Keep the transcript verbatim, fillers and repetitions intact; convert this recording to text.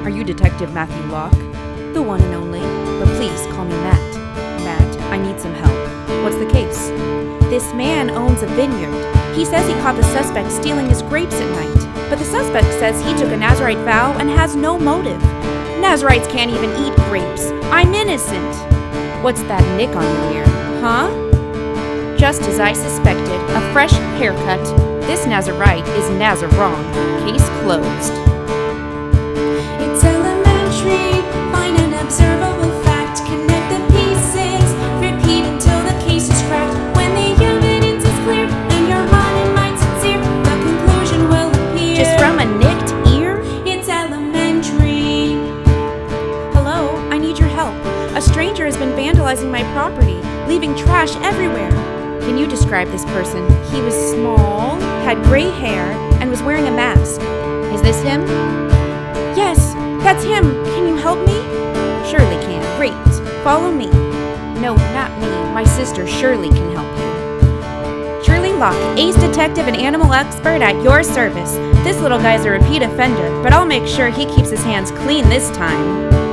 Are you Detective Matthew Locke? The one and only, but please call me Matt. Matt, I need some help. What's the case? This man owns a vineyard. He says he caught the suspect stealing his grapes at night, but the suspect says he took a Nazirite vow and has no motive. Nazirites can't even eat grapes. I'm innocent. What's that nick on your ear? Huh? Just as I suspected, a fresh haircut. This Nazirite is Nazirong. Case closed. It's elementary. Find an observable fact. Connect the pieces. Repeat until the case is cracked. When the evidence is clear and your heart and mind sincere, the conclusion will appear. Just from a nicked ear? It's elementary. Hello, I need your help. A stranger has been vandalizing my property, leaving trash everywhere. Can you describe this person? He was small, had gray hair, and was wearing a mask. Is this him? Yes, that's him. Can you help me? Surely can. Great. Follow me. No, not me. My sister Shirley can help you. Shirley Locke, ace detective and animal expert at your service. This little guy's a repeat offender, but I'll make sure he keeps his hands clean this time.